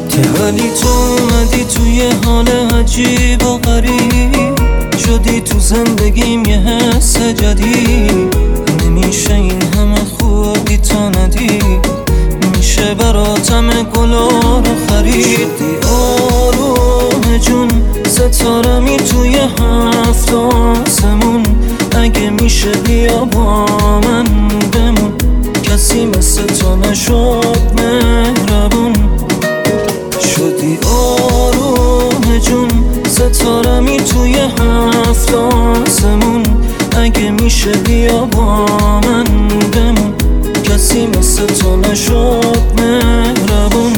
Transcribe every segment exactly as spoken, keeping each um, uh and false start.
ولی تو اومدی توی حال عجیب و غریب، شدی تو زندگیم یه حس جدید. نمیشه این همه خوبی تا ندید، میشه براتم گلا رو خرید. شدی آروم جون، ستارمی توی هفت آسمون. اگه میشه بیا با من بمون، کسی مثل تو نشد مهربون. شدی آروم جون، ستارمی توی هفت آسمون. اگه میشه بیا با من بمون، کسی مثل تو نشد مهربون.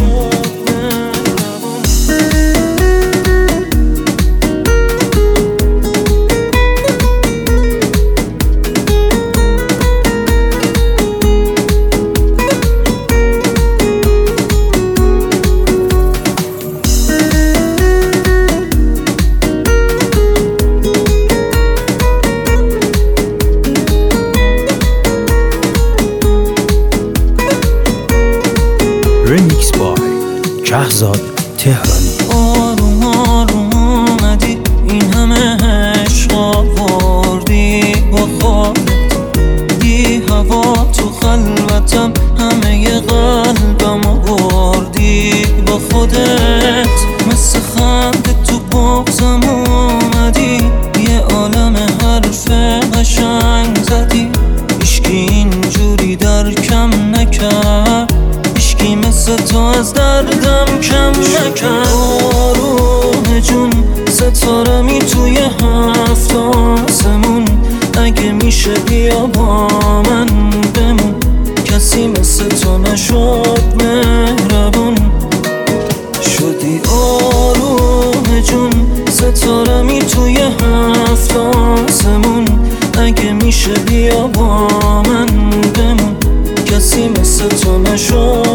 ریمیکس بای شهزاد تهرانی. آروم آروم اومدی این همه عشق آوردی با خودت. دی هوا تو خلوتم، همه قلبم آوردی با خودت. مثل خنده تو بغزم اومدی، یه عالم حرف قشنگ زدی. هیچکی اینجوری درکم نکرد، هیچکی مثل تو از دردم کم نکرد. آروم جون، ستارمی توی هفت آسمون. اگه میشه بیا با من بمون، کسی مثل تو نشد مهربون. شدی آروم جون، ستارمی توی هفت آسمون. اگه میشه بیا با من بمون، کسی مثل تو نشد